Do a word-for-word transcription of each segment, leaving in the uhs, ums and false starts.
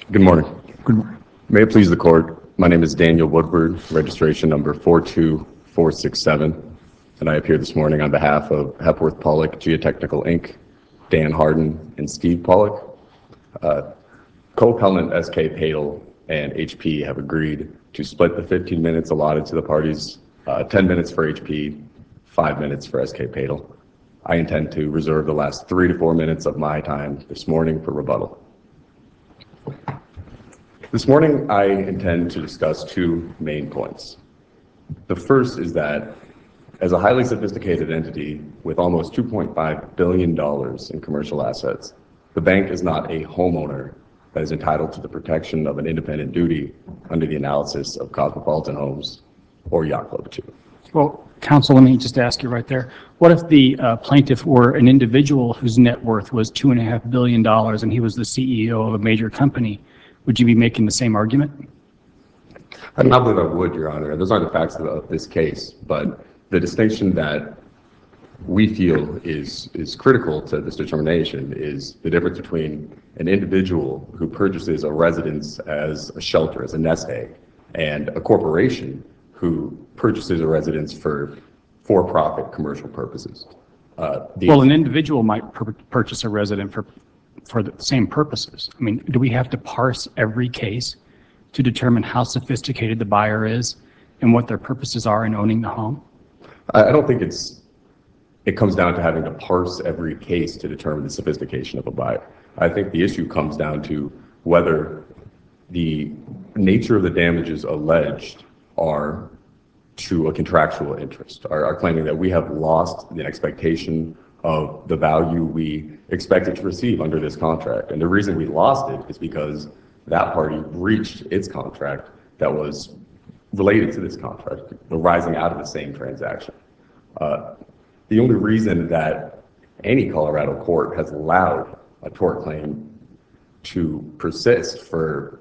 Good morning. Good morning. May it please the court, my name is Daniel Woodward, registration number four two four six seven, and I appear this morning on behalf of Hepworth Pollock Geotechnical Incorporated, Dan Harden, and Steve Pollock. Uh, Co-appellant S K Padel and H P have agreed to split the fifteen minutes allotted to the parties, uh, ten minutes for H P, five minutes for S K Padel. I intend to reserve the last three to four minutes of my time this morning for rebuttal. This morning, I intend to discuss two main points. The first is that as a highly sophisticated entity with almost two point five billion dollars in commercial assets, the bank is not a homeowner that is entitled to the protection of an independent duty under the analysis of Cosmopolitan Homes or Yacht Club two. Well, counsel, let me just ask you right there. What if the uh, plaintiff were an individual whose net worth was two and a half billion dollars and he was the C E O of a major company? Would you be making the same argument? I do not believe I would, Your Honor. Those aren't the facts of this case, but the distinction that we feel is, is critical to this determination is the difference between an individual who purchases a residence as a shelter, as a nest egg, and a corporation who purchases a residence for for-profit commercial purposes. Uh, well, an individual might pur purchase a residence for for the same purposes. I mean, do we have to parse every case to determine how sophisticated the buyer is and what their purposes are in owning the home? I don't think it's, it comes down to having to parse every case to determine the sophistication of a buyer. I think the issue comes down to whether the nature of the damages alleged are to a contractual interest, are, are claiming that we have lost the expectation of the value we expected to receive under this contract. And the reason we lost it is because that party breached its contract that was related to this contract, arising out of the same transaction. Uh, the only reason that any Colorado court has allowed a tort claim to persist for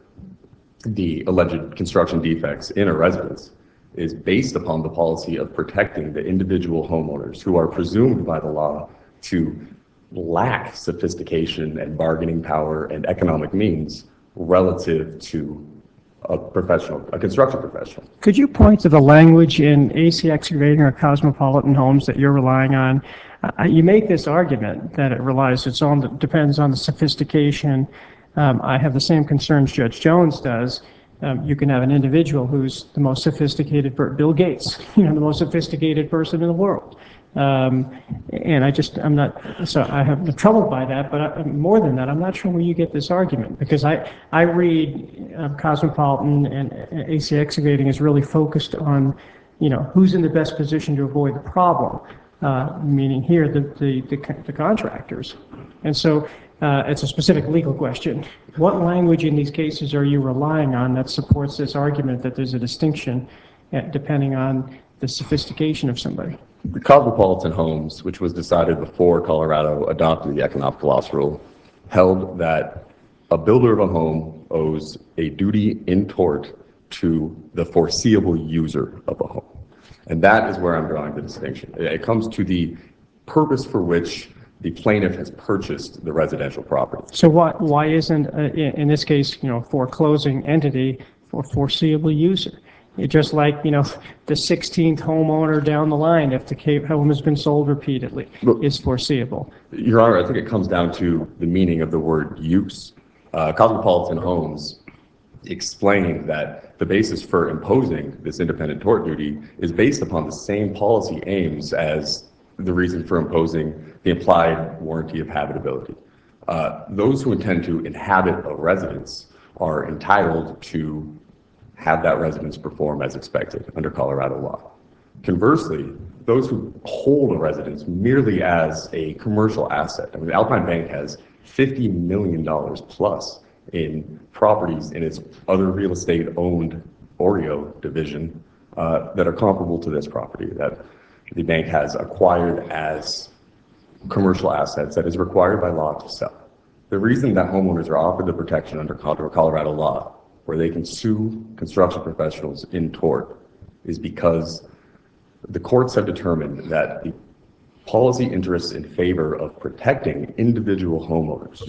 the alleged construction defects in a residence is based upon the policy of protecting the individual homeowners who are presumed by the law to lack sophistication and bargaining power and economic means relative to a professional, a construction professional. Could you point to the language in A C Excavating or Cosmopolitan Homes that you're relying on? Uh, you make this argument that it relies, it's on, the, depends on the sophistication. Um, I have the same concerns Judge Jones does. Um, you can have an individual who's the most sophisticated, Bill Gates, you know, the most sophisticated person in the world. Um, and I just, I'm not, so I have troubled by that, but I, more than that, I'm not sure where you get this argument, because I, I read uh, Cosmopolitan and A C Excavating is really focused on, you know, who's in the best position to avoid the problem, uh, meaning here the, the, the, the contractors. And so uh, it's a specific legal question. What language in these cases are you relying on that supports this argument that there's a distinction uh, depending on the sophistication of somebody? The Cosmopolitan Homes, which was decided before Colorado adopted the economic loss rule, held that a builder of a home owes a duty in tort to the foreseeable user of a home. And that is where I'm drawing the distinction. It comes to the purpose for which the plaintiff has purchased the residential property. So why, why isn't, uh, in, in this case, you know, foreclosing entity for foreseeable user? It just like, you know, the sixteenth homeowner down the line, if the home has been sold repeatedly, Look, is foreseeable. Your Honor, I think it comes down to the meaning of the word use. Uh, Cosmopolitan Homes explained that the basis for imposing this independent tort duty is based upon the same policy aims as the reason for imposing the implied warranty of habitability. Uh, those who intend to inhabit a residence are entitled to have that residence perform as expected under Colorado law. Conversely, those who hold a residence merely as a commercial asset, I mean, Alpine Bank has fifty million dollars plus in properties in its other real estate owned Oreo division uh, that are comparable to this property that the bank has acquired as commercial assets that is required by law to sell. The reason that homeowners are offered the protection under Colorado law where they can sue construction professionals in tort is because the courts have determined that the policy interests in favor of protecting individual homeowners, just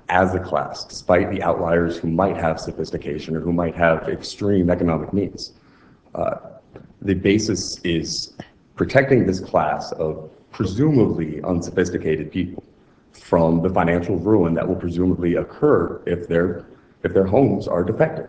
as a class, despite the outliers who might have sophistication or who might have extreme economic needs. Uh, the basis is protecting this class of presumably unsophisticated people from the financial ruin that will presumably occur if their if their homes are defective.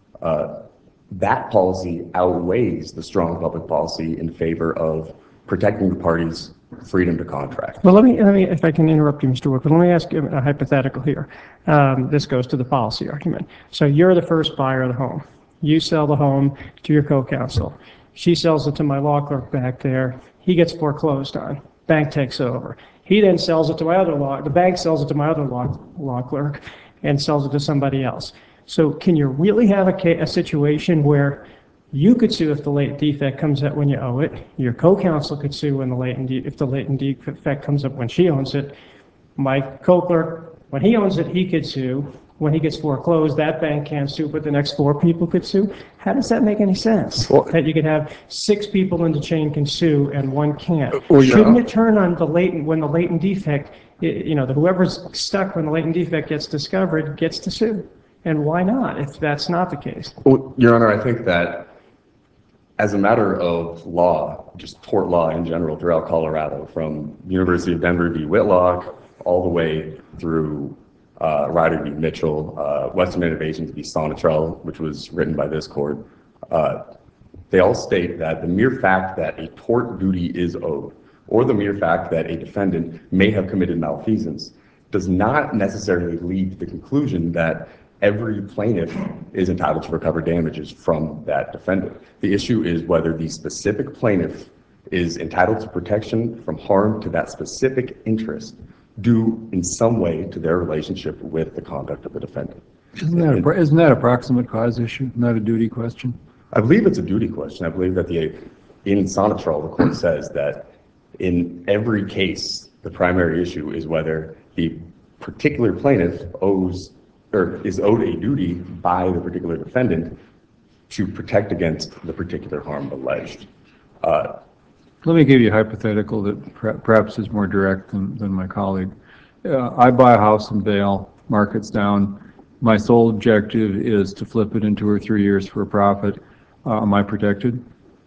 Uh, that policy outweighs the strong public policy in favor of protecting the parties' freedom to contract. Well, let me, let me, if I can interrupt you, Mister Wood, but let me ask you a hypothetical here. Um, this goes to the policy argument. So you're the first buyer of the home. You sell the home to your co-counsel. She sells it to my law clerk back there. He gets foreclosed on. Bank takes over. He then sells it to my other law, the bank sells it to my other law, law clerk and sells it to somebody else. So can you really have a, ca- a situation where you could sue if the latent defect comes up when you owe it? Your co-counsel could sue when the latent de- if the latent defect comes up when she owns it. My co-clerk, when he owns it, he could sue. When he gets foreclosed, that bank can't sue, but the next four people could sue. How does that make any sense? Well, that you could have six people in the chain can sue and one can't. Well, Shouldn't yeah. it turn on the latent when the latent defect, y- you know, the whoever's stuck when the latent defect gets discovered gets to sue? And why not if that's not the case? Well, Your Honor, I think that as a matter of law, just tort law in general throughout Colorado, from University of Denver v. Whitlock all the way through uh, Ryder v. Mitchell, uh, Western Innovations v. Sonitrell, which was written by this court, uh, they all state that the mere fact that a tort duty is owed, or the mere fact that a defendant may have committed malfeasance, does not necessarily lead to the conclusion that every plaintiff is entitled to recover damages from that defendant. The issue is whether the specific plaintiff is entitled to protection from harm to that specific interest due in some way to their relationship with the conduct of the defendant. Isn't that, a, isn't that a proximate cause issue, not a duty question? I believe it's a duty question. I believe that the in Sonitrell, the court says that in every case, the primary issue is whether the particular plaintiff owes or is owed a duty by the particular defendant to protect against the particular harm alleged. Uh, Let me give you a hypothetical that per- perhaps is more direct than, than my colleague. Uh, I buy a house in Vail, market's down. My sole objective is to flip it in two or three years for a profit. Uh, am I protected?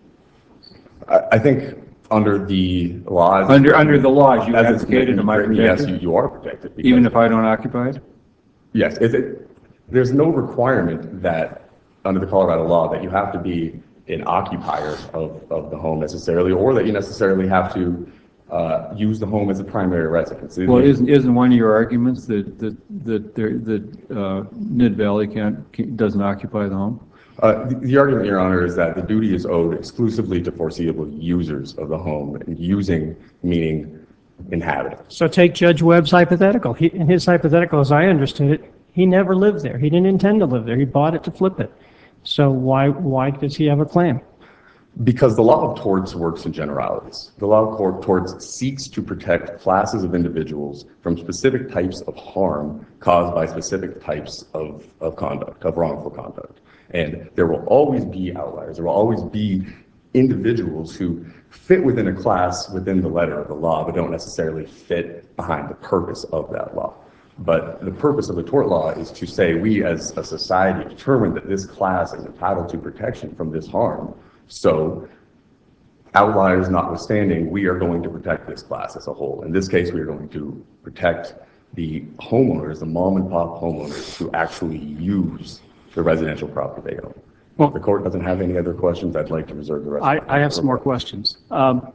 I, I think under the laws. Under under the laws you as it's advocated, am I written, protected? yes, you, you are protected. Even if I don't occupy it? Yes, it, it, there's no requirement that under the Colorado law that you have to be an occupier of, of the home necessarily, or that you necessarily have to uh, use the home as a primary residence. Well, isn't isn't one of your arguments that that that there, that uh, Mid Valley can't, can't doesn't occupy the home? Uh, the, the argument, Your Honor, is that the duty is owed exclusively to foreseeable users of the home, and using meaning inhabitants. So take Judge Webb's hypothetical. He, in his hypothetical, as I understood it, he never lived there. He didn't intend to live there. He bought it to flip it. So why why does he have a claim? Because the law of torts works in generalities. The law of torts seeks to protect classes of individuals from specific types of harm caused by specific types of, of conduct, of wrongful conduct. And there will always be outliers. There will always be individuals who fit within a class within the letter of the law, but don't necessarily fit behind the purpose of that law. But the purpose of the tort law is to say we as a society determine that this class is entitled to protection from this harm. So outliers notwithstanding, we are going to protect this class as a whole. In this case, we are going to protect the homeowners, the mom and pop homeowners who actually use the residential property they own. Well, If the court doesn't have any other questions, I'd like to reserve the rest. I, of the I have some more questions. Um,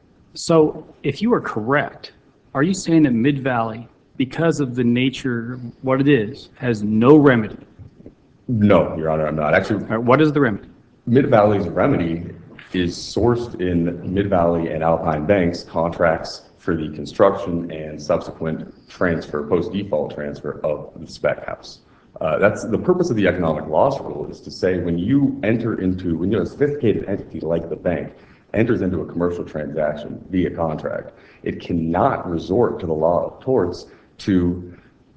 so if you are correct, are you saying that Mid-Valley, because of the nature of what it is, has no remedy? No, Your Honor, I'm not. Actually, All right, what is the remedy? Mid-Valley's remedy is sourced in Mid-Valley and Alpine Bank's contracts for the construction and subsequent transfer, post-default transfer of the spec house. Uh, that's the purpose of the economic loss rule, is to say when you enter into, when you're a sophisticated entity like the bank enters into a commercial transaction via contract, it cannot resort to the law of torts to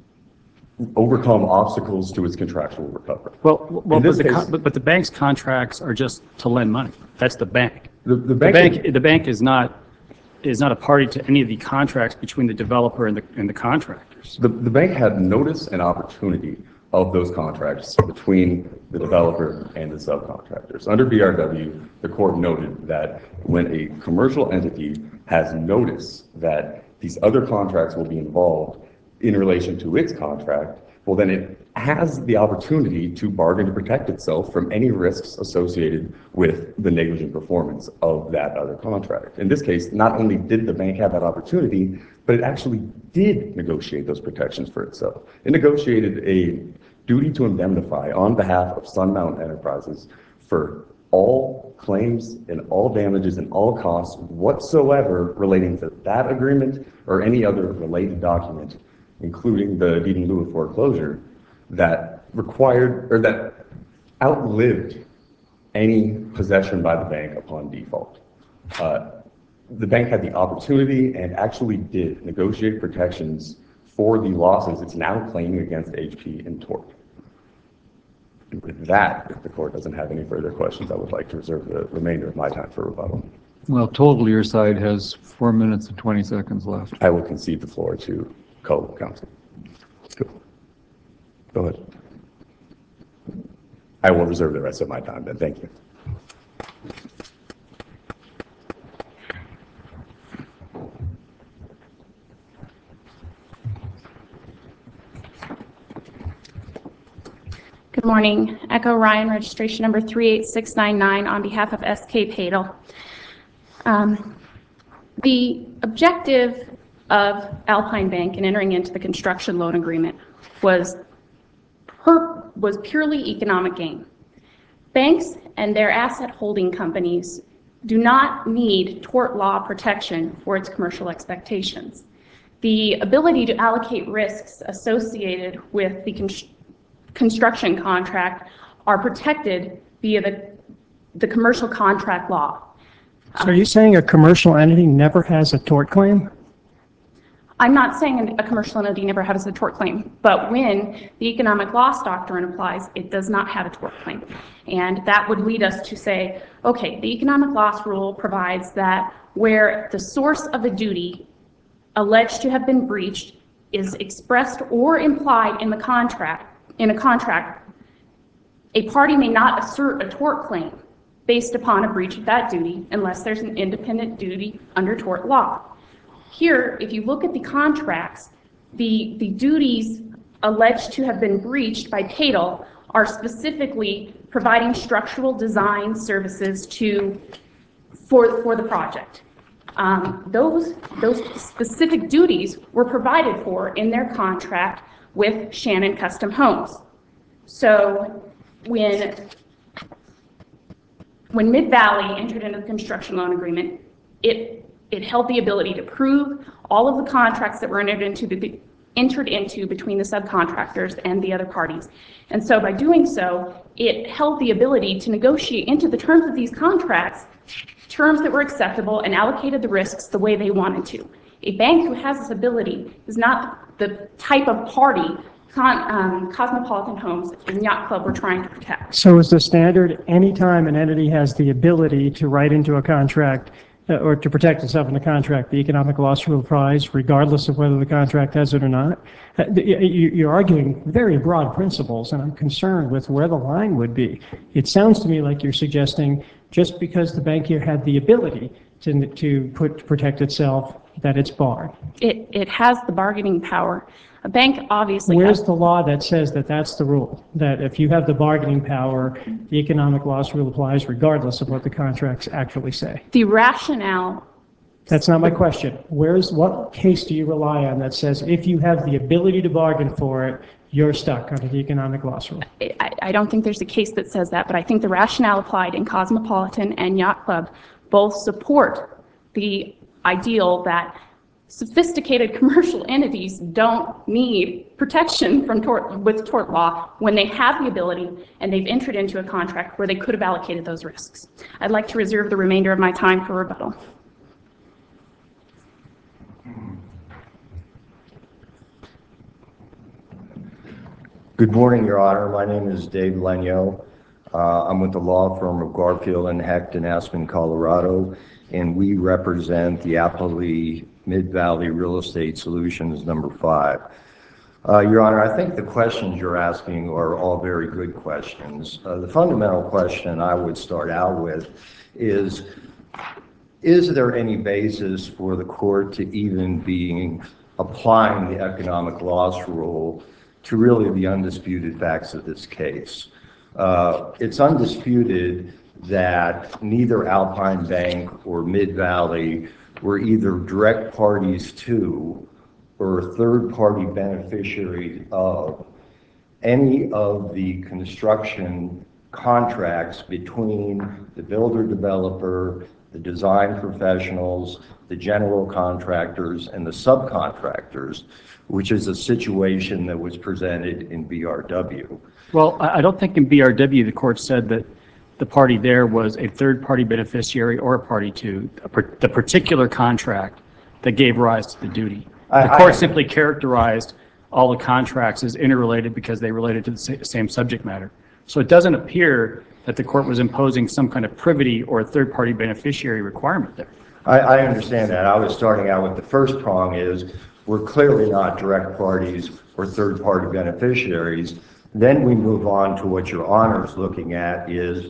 overcome obstacles to its contractual recovery. Well, well In but, this the, case- con- but, but the bank's contracts are just to lend money. That's the bank. The, the The bank, bank, the bank is not, is not a party to any of the contracts between the developer and the, and the contractors. contractors? The, the bank had notice and opportunity of those contracts between the developer and the subcontractors. Under B R W, the court noted that when a commercial entity has notice that these other contracts will be involved in relation to its contract, well, then it has the opportunity to bargain to protect itself from any risks associated with the negligent performance of that other contract. In this case, not only did the bank have that opportunity, but it actually did negotiate those protections for itself. It negotiated a duty to indemnify on behalf of Sunmount Enterprises for all claims and all damages and all costs whatsoever relating to that agreement or any other related document, including the deed in lieu of foreclosure, that required or that outlived any possession by the bank upon default. Uh, the bank had the opportunity and actually did negotiate protections for the losses it's now claiming against H P and tort. And with that, if the court doesn't have any further questions, I would like to reserve the remainder of my time for rebuttal. Well, total, your side has four minutes and twenty seconds left. I will concede the floor to co-counsel. Go. Go ahead. I will reserve the rest of my time then. Thank you. Good morning. Echo Ryan, registration number three eight six nine nine on behalf of S K Padel. Um, the objective of Alpine Bank in entering into the construction loan agreement was, per, was purely economic gain. Banks and their asset holding companies do not need tort law protection for its commercial expectations. The ability to allocate risks associated with the construction construction contract are protected via the, the commercial contract law. So are you saying a commercial entity never has a tort claim? I'm not saying a commercial entity never has a tort claim, but when the economic loss doctrine applies, it does not have a tort claim. And that would lead us to say, okay, the economic loss rule provides that where the source of a duty alleged to have been breached is expressed or implied in the contract, in a contract, a party may not assert a tort claim based upon a breach of that duty unless there's an independent duty under tort law. Here, if you look at the contracts, the, the duties alleged to have been breached by Padel are specifically providing structural design services to, for, for the project. Um, those, those specific duties were provided for in their contract with Shannon Custom Homes. So when, when Mid-Valley entered into the construction loan agreement, it, it held the ability to prove all of the contracts that were entered into, the, entered into between the subcontractors and the other parties. And so by doing so, it held the ability to negotiate into the terms of these contracts terms that were acceptable and allocated the risks the way they wanted to. A bank who has this ability is not the type of party Con, um, Cosmopolitan Homes and Yacht Club were trying to protect. So is the standard anytime an entity has the ability to write into a contract uh, or to protect itself in the contract, the economic loss rule applies regardless of whether the contract has it or not? Uh, you, you're arguing very broad principles, and I'm concerned with where the line would be. It sounds to me like you're suggesting just because the bank here had the ability to, to put, to protect itself, that it's barred. It, it has the bargaining power. A bank obviously Where's has, the law that says that that's the rule? That if you have the bargaining power, the economic loss rule applies regardless of what the contracts actually say? the rationale. That's not my question. Where's, what case do you rely on that says if you have the ability to bargain for it, you're stuck under the economic loss rule? I, I don't think there's a case that says that, but I think the rationale applied in Cosmopolitan and Yacht Club both support the ideal that sophisticated commercial entities don't need protection from tort, with tort law when they have the ability and they've entered into a contract where they could have allocated those risks. I'd like to reserve the remainder of my time for rebuttal. Good morning, Your Honor. My name is Dave Lenyo. Uh, I'm with the law firm of Garfield and Hecht in Aspen, Colorado, and we represent the Appalachia Mid-Valley Real Estate Solutions number five. Uh, Your Honor, I think the questions you're asking are all very good questions. Uh, the fundamental question I would start out with is, is there any basis for the court to even be applying the economic loss rule to really the undisputed facts of this case? Uh, it's undisputed that neither Alpine Bank or Mid-Valley were either direct parties to or third-party beneficiaries of any of the construction contracts between the builder-developer, the design professionals, the general contractors, and the subcontractors, which is a situation that was presented in B R W. Well, I I don't think in B R W the court said that the party there was a third-party beneficiary or a party to a par- the particular contract that gave rise to the duty. I- The court I- simply characterized all the contracts as interrelated because they related to the sa- same subject matter. So it doesn't appear that the court was imposing some kind of privity or a third-party beneficiary requirement there. I, I understand that. I was starting out with the first prong is we're clearly not direct parties or third-party beneficiaries. Then we move on to what Your Honor is looking at is,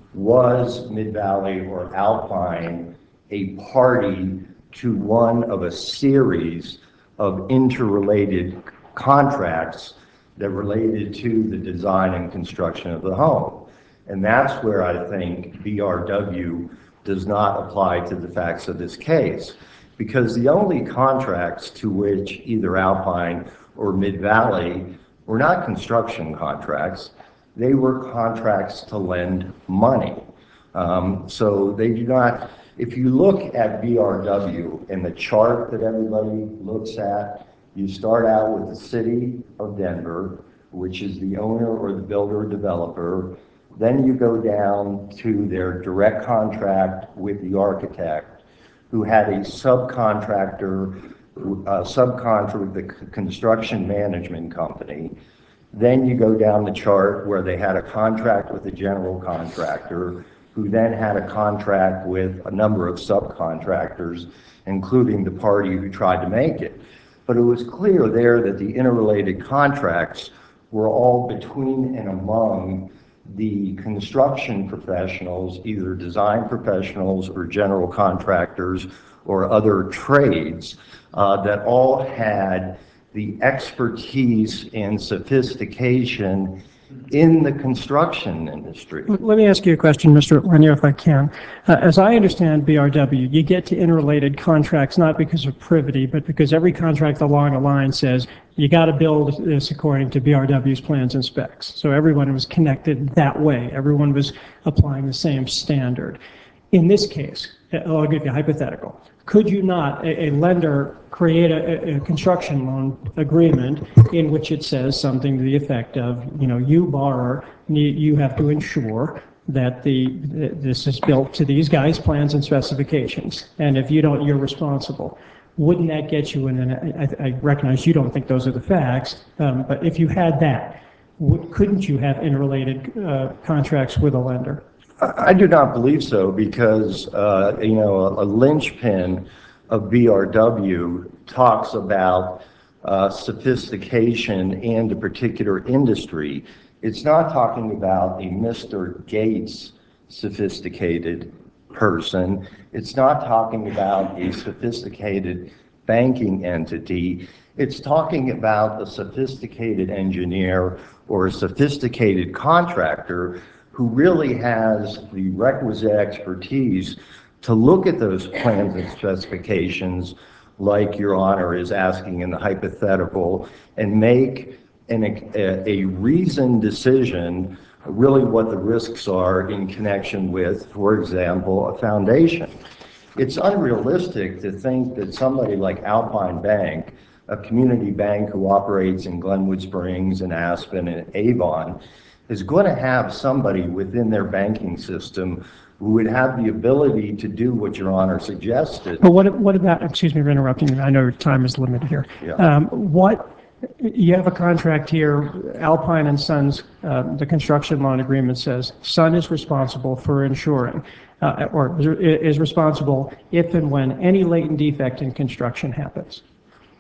was Mid-Valley or Alpine a party to one of a series of interrelated contracts that related to the design and construction of the home? And that's where I think B R W does not apply to the facts of this case, because the only contracts to which either Alpine or Mid-Valley were not construction contracts, they were contracts to lend money. Um, so they do not, if you look at B R W and the chart that everybody looks at, you start out with the city of Denver, which is the owner or the builder or developer. Then you go down to their direct contract with the architect, who had a subcontractor, uh, subcontract with the c- construction management company. Then you go down the chart where they had a contract with the general contractor, who then had a contract with a number of subcontractors, including the party who tried to make it. But it was clear there that the interrelated contracts were all between and among the construction professionals, either design professionals or general contractors or other trades, uh, that all had the expertise and sophistication in the construction industry. Let me ask you a question, Mister Lanier, if I can. Uh, As I understand B R W, you get to interrelated contracts not because of privity, but because every contract along a line says you got to build this according to B R W's plans and specs. So everyone was connected that way. Everyone was applying the same standard. In this case, I'll give you a hypothetical. Could you not, a, a lender, create a, a construction loan agreement in which it says something to the effect of, you know, you borrower, need, you have to ensure that the, this is built to these guys' plans and specifications, and if you don't, you're responsible. Wouldn't that get you in, and I, I recognize you don't think those are the facts, um, but if you had that, would, couldn't you have interrelated uh, contracts with a lender? I do not believe so, because, uh, you know, a, a linchpin of B R W talks about uh, sophistication and a particular industry. It's not talking about a Mister Gates sophisticated person. It's not talking about a sophisticated banking entity. It's talking about a sophisticated engineer or a sophisticated contractor who really has the requisite expertise to look at those plans and specifications, like Your Honor is asking in the hypothetical, and make an, a, a reasoned decision, really what the risks are in connection with, for example, a foundation. It's unrealistic to think that somebody like Alpine Bank, a community bank who operates in Glenwood Springs and Aspen and Avon, is going to have somebody within their banking system who would have the ability to do what Your Honor suggested. But what, what about, excuse me for interrupting you, I know your time is limited here. Yeah. Um, What, you have a contract here, Alpine and Sons, uh, the construction loan agreement says, Sun is responsible for ensuring, uh, or is responsible if and when any latent defect in construction happens.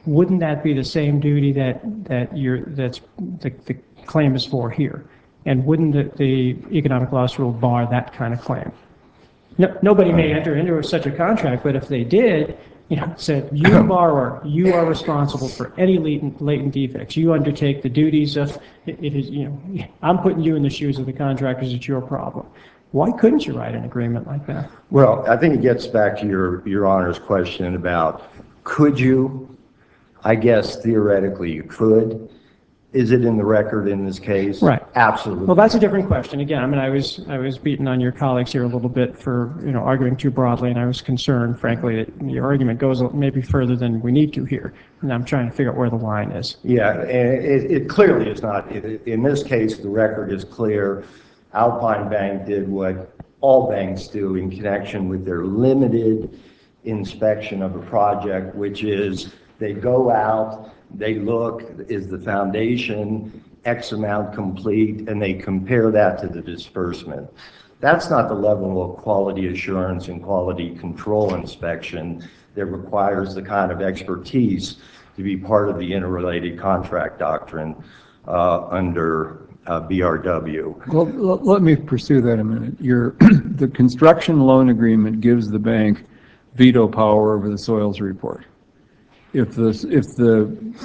wouldn't that be the same duty that, that you're, that's, the, the claim is for here? And wouldn't the, the economic loss rule bar that kind of claim? No, nobody may enter into such a contract, but if they did, you know, said, you borrower, you are responsible for any latent, latent defects. You undertake the duties of, it, it is, you know, I'm putting you in the shoes of the contractors, it's your problem. Why couldn't you write an agreement like that? Well, I think it gets back to your, your Honor's question about, could you? I guess theoretically you could. Is it in the record in this case? Right. Absolutely. Well, that's a different question. Again, I mean, I was I was beating on your colleagues here a little bit for, you know, arguing too broadly, and I was concerned, frankly, that your argument goes maybe further than we need to here. And I'm trying to figure out where the line is. Yeah, and it, it clearly is not. It, in this case, the record is clear. Alpine Bank did what all banks do in connection with their limited inspection of a project, which is they go out, they look, is the foundation X amount complete, and they compare that to the disbursement. That's not the level of quality assurance and quality control inspection that requires the kind of expertise to be part of the interrelated contract doctrine uh, under uh, B R W. Well, l- let me pursue that a minute. Your, the construction loan agreement gives the bank veto power over the soils report. If the, if the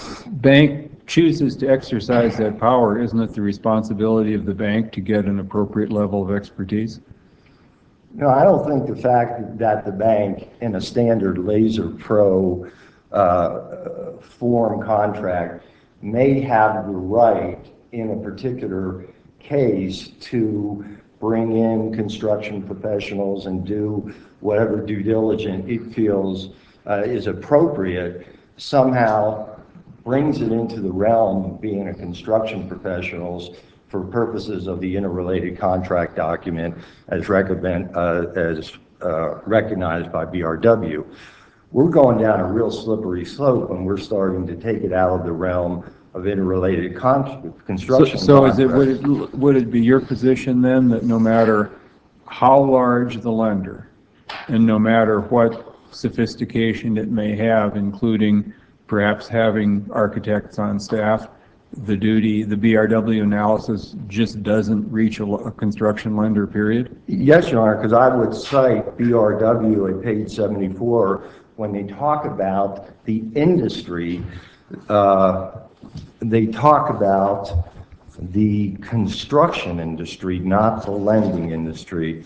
bank chooses to exercise that power, isn't it the responsibility of the bank to get an appropriate level of expertise? No, I don't think the fact that the bank in a standard Laser Pro uh, form contract may have the right in a particular case to bring in construction professionals and do whatever due diligence it feels uh, is appropriate, somehow brings it into the realm of being a construction professionals for purposes of the interrelated contract document as, recommend, uh, as uh, recognized by B R W. We're going down a real slippery slope when we're starting to take it out of the realm of interrelated con construction. So, so is it, contracts. would it, would it be your position then that no matter how large the lender and no matter what sophistication it may have, including perhaps having architects on staff, the duty, the B R W analysis just doesn't reach a, a construction lender, period? Yes, Your Honor, because I would cite B R W at page seventy-four when they talk about the industry. Uh, they talk about the construction industry, not the lending industry.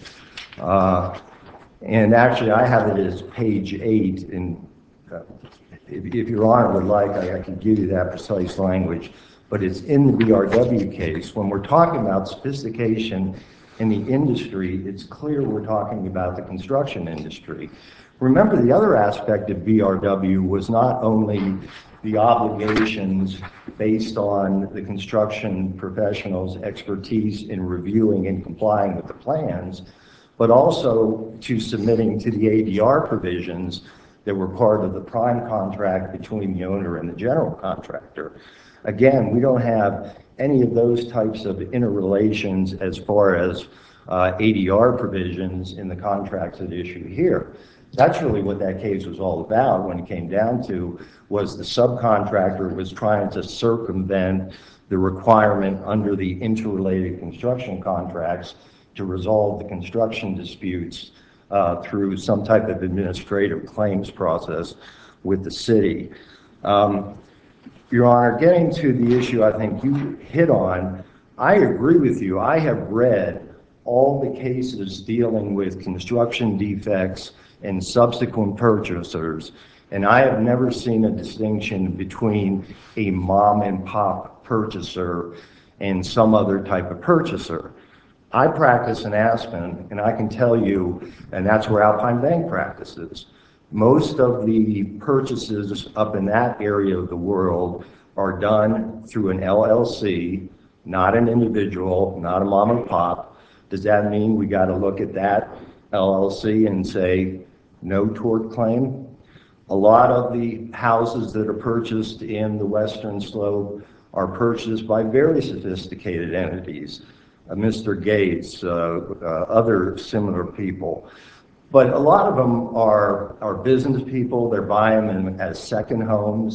Uh, and actually, I have it as page eight. In, uh, if, if Your Honor would like, I, I can give you that precise language. But it's in the B R W case. When we're talking about sophistication in the industry, it's clear we're talking about the construction industry. Remember, the other aspect of B R W was not only the obligations based on the construction professionals' expertise in reviewing and complying with the plans, but also to submitting to the A D R provisions that were part of the prime contract between the owner and the general contractor. Again, we don't have any of those types of interrelations as far as uh, A D R provisions in the contracts at issue here. That's really what that case was all about when it came down to, was the subcontractor was trying to circumvent the requirement under the interrelated construction contracts to resolve the construction disputes uh, through some type of administrative claims process with the city. Um, Your Honor, getting to the issue I think you hit on, I agree with you. I have read all the cases dealing with construction defects and subsequent purchasers, and I have never seen a distinction between a mom and pop purchaser and some other type of purchaser. I practice in Aspen, and I can tell you, and that's where Alpine Bank practices, most of the purchases up in that area of the world are done through an L L C, not an individual, not a mom and pop. Does that mean we got to look at that L L C and say no tort claim? A lot of the houses that are purchased in the Western Slope are purchased by very sophisticated entities, uh, Mister Gates, uh, uh, other similar people. But a lot of them are, are business people. They're buying them as second homes.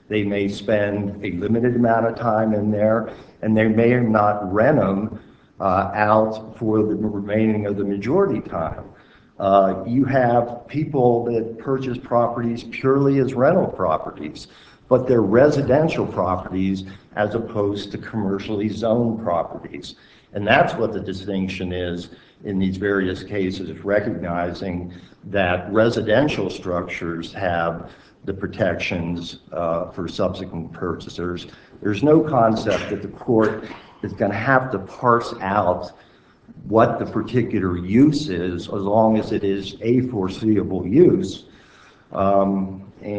They may spend a limited amount of time in there, and they may not rent them uh, out for the remaining of the majority time. Uh, you have people that purchase properties purely as rental properties, but they're residential properties as opposed to commercially zoned properties. And that's what the distinction is in these various cases, recognizing that residential structures have the protections uh, for subsequent purchasers. There's no concept that the court is going to have to parse out what the particular use is, as long as it is a foreseeable use. Um,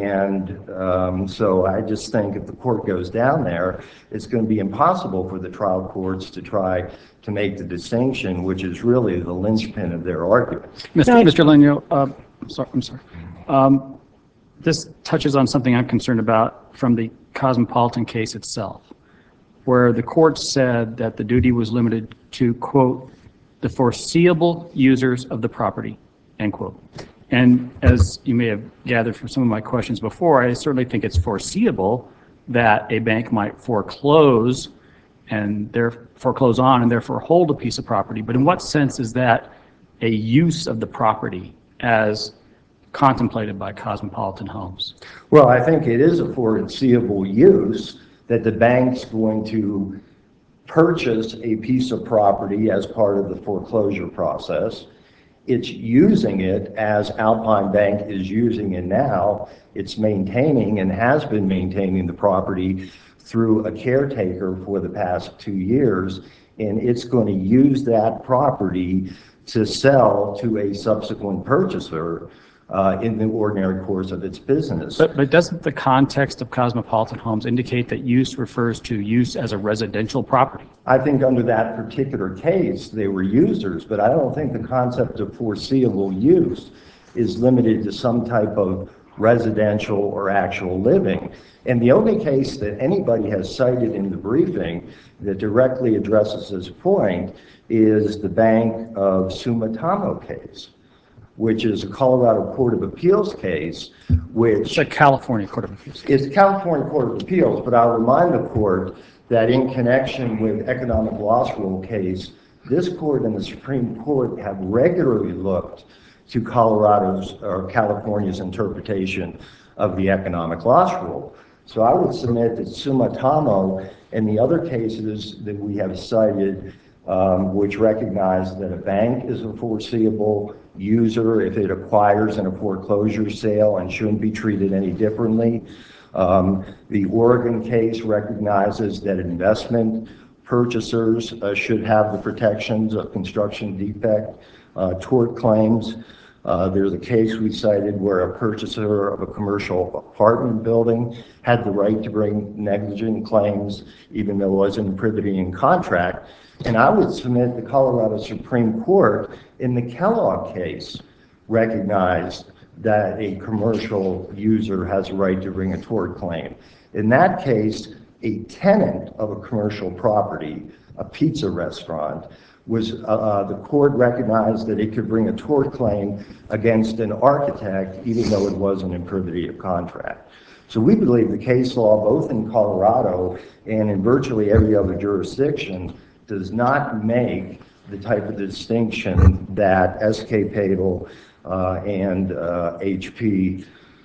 and um, so I just think if the court goes down there, it's going to be impossible for the trial courts to try to make the distinction, which is really the linchpin of their argument. Mister Mister Lenyo, uh, I'm sorry, I'm sorry. Um, this touches on something I'm concerned about from the Cosmopolitan case itself, where the court said that the duty was limited to, quote, the foreseeable users of the property, end quote. And as you may have gathered from some of my questions before, I certainly think it's foreseeable that a bank might foreclose and there foreclose on and therefore hold a piece of property. But in what sense is that a use of the property as contemplated by Cosmopolitan Homes? Well, I think it is a foreseeable use that the bank's going to purchase a piece of property as part of the foreclosure process. It's using it as Alpine Bank is using it now. It's maintaining and has been maintaining the property through a caretaker for the past two years, and it's going to use that property to sell to a subsequent purchaser uh, in the ordinary course of its business. But, but doesn't the context of Cosmopolitan Homes indicate that use refers to use as a residential property? I think under that particular case, they were users, but I don't think the concept of foreseeable use is limited to some type of residential or actual living. And the only case that anybody has cited in the briefing that directly addresses this point is the Bank of Sumitomo case, which is a Colorado Court of Appeals case, which... It's a California Court of Appeals. It's a California Court of Appeals, but I'll remind the court that in connection with economic loss rule case, this court and the Supreme Court have regularly looked to Colorado's or California's interpretation of the economic loss rule. So I would submit that Sumitomo and the other cases that we have cited, um, which recognize that a bank is a foreseeable user if it acquires in a foreclosure sale and shouldn't be treated any differently. Um, the Oregon case recognizes that investment purchasers uh, should have the protections of construction defect, uh, tort claims. Uh, there's a case we cited where a purchaser of a commercial apartment building had the right to bring negligent claims, even though it wasn't a privity in contract. And I would submit the Colorado Supreme Court in the Kellogg case recognized that a commercial user has a right to bring a tort claim. In that case, a tenant of a commercial property, a pizza restaurant, was uh, the court recognized that it could bring a tort claim against an architect even though it wasn't in privity of contract. So we believe the case law, both in Colorado and in virtually every other jurisdiction, does not make the type of distinction that S K Padel uh, and uh, H P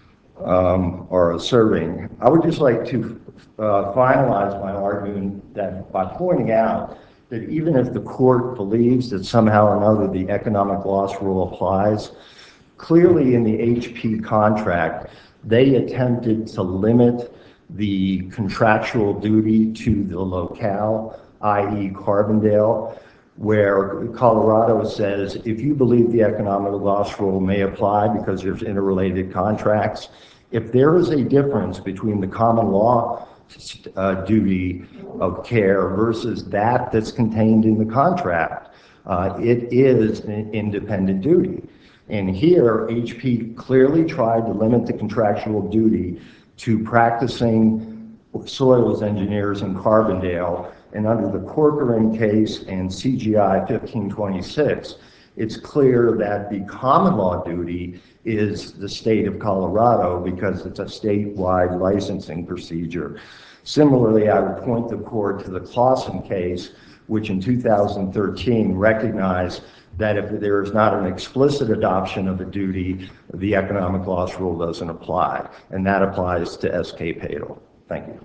um, are asserting. I would just like to uh, finalize my argument that by pointing out that even if the court believes that somehow or another the economic loss rule applies, clearly in the H P contract, they attempted to limit the contractual duty to the locale, that is. Carbondale, where Colorado says if you believe the economic loss rule may apply because there's interrelated contracts, if there is a difference between the common law uh, duty of care versus that that's contained in the contract, uh, it is an independent duty. And here, H P clearly tried to limit the contractual duty to practicing soils engineers in Carbondale, and under the Corcoran case and C G I fifteen twenty-six, It's clear that the common law duty is the state of Colorado because it's a statewide licensing procedure. Similarly, I would point the court to the Clausen case, which in two thousand thirteen recognized that if there is not an explicit adoption of a duty, the economic loss rule doesn't apply, and that applies to S K Padel. Thank you.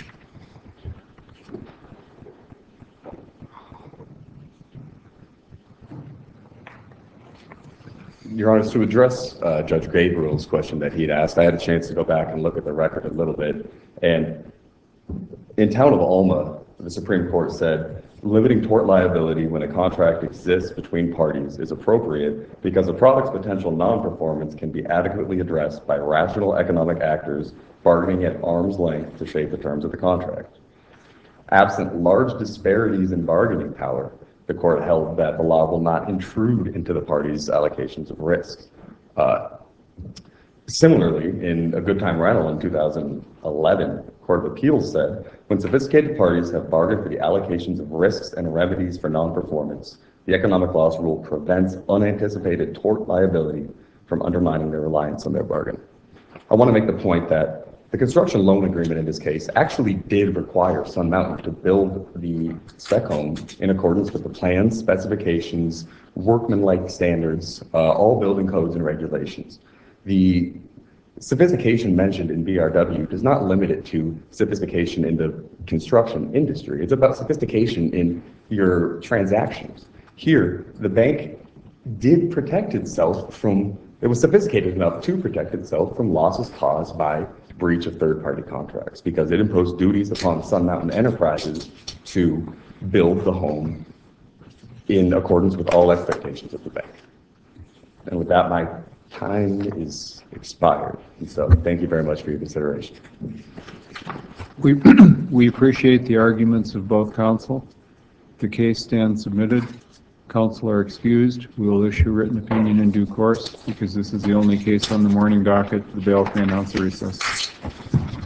Your Honor, to address uh, Judge Gabriel's question that he'd asked, I had a chance to go back and look at the record a little bit. And in town of Alma, the Supreme Court said, limiting tort liability when a contract exists between parties is appropriate because a product's potential non-performance can be adequately addressed by rational economic actors bargaining at arm's length to shape the terms of the contract. Absent large disparities in bargaining power, the court held that the law will not intrude into the parties' allocations of risk. Uh, similarly, in a Good Time Rental in two thousand eleven, Court of Appeals said, when sophisticated parties have bargained for the allocations of risks and remedies for non-performance, the economic loss rule prevents unanticipated tort liability from undermining their reliance on their bargain. I want to make the point that the construction loan agreement in this case actually did require Sun Mountain to build the spec home in accordance with the plans, specifications, workmanlike standards, uh, all building codes and regulations. The sophistication mentioned in B R W does not limit it to sophistication in the construction industry. It's about sophistication in your transactions. Here, the bank did protect itself from, it was sophisticated enough to protect itself from losses caused by breach of third-party contracts because it imposed duties upon Sun Mountain Enterprises to build the home in accordance with all expectations of the bank. And with that, my time is expired. And so thank you very much for your consideration. We, we appreciate the arguments of both counsel. The case stands submitted. Counsel are excused. We will issue written opinion in due course because this is the only case on the morning docket. The bail can announce a recess.